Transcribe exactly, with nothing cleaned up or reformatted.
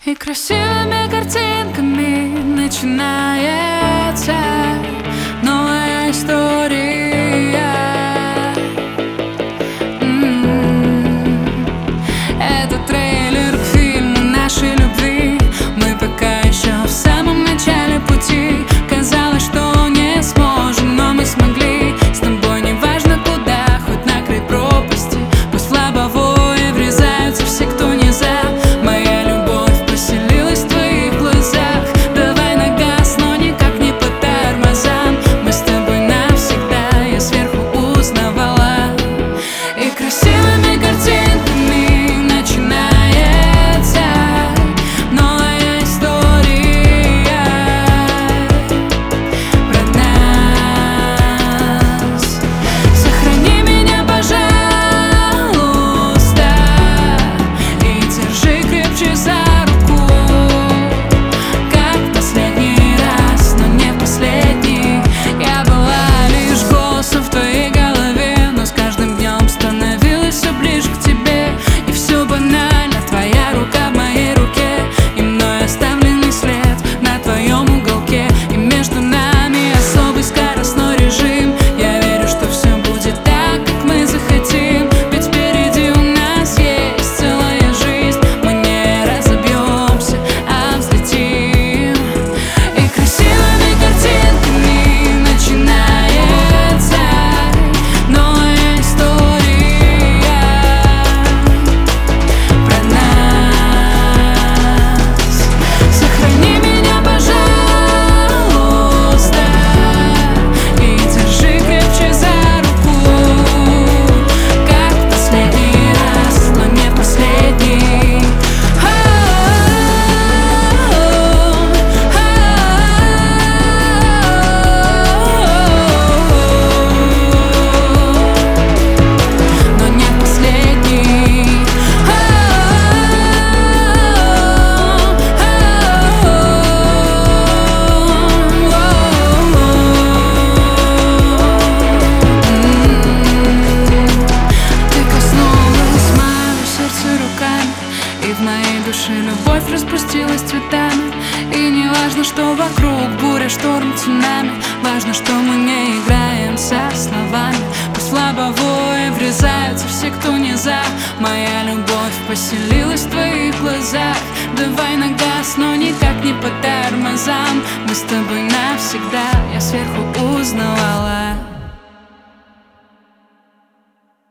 И красивыми картинками начинается новая история. М-м-м. Это трейлер к фильму нашей любви. Мы пока еще в самом начале пути. Казалось, что не сможем, но мы смогли. С тобой неважно куда, хоть на край пропасти. Пусть в лобовое врезаются все, кто не за. Моя любовь поселилась в твоих глазах. Давай на газ, но никак не по тормозам. Мы с тобой навсегда, я сверху узнавала. И красивыми картинками начинается новая история про нас. Сохрани меня, пожалуйста, и держи крепче за руку, как в последний раз, но не в последний. Я была лишь голосом в твоей голове, но с каждым днем становилась все ближе к тебе. И все банально, твоя рука в моей руке, и мной оставленный след на твоем уголке. И между нами особый скоростной режим. Я верю, что все будет так, как мы захотим. Ведь впереди у нас есть целая жизнь. Мы не разобьемся, а взлетим. И красивыми картинками начинается новая история про нас. Сохрани меня, пожалуйста, и держи крепче за руку, как в последний раз, но не в последний. Но не последний. Ты коснулась моего сердца руками, и в моей душе любовь распустилась цветами. И не важно, что вокруг буря, шторм, цунами. Важно, что мы не играем со словами. Пусть в лобовое врезаются все, кто не за. Моя любовь поселилась в твоих глазах. Давай на газ, но никак не по тормозам. Мы с тобой навсегда, я сверху узнавала.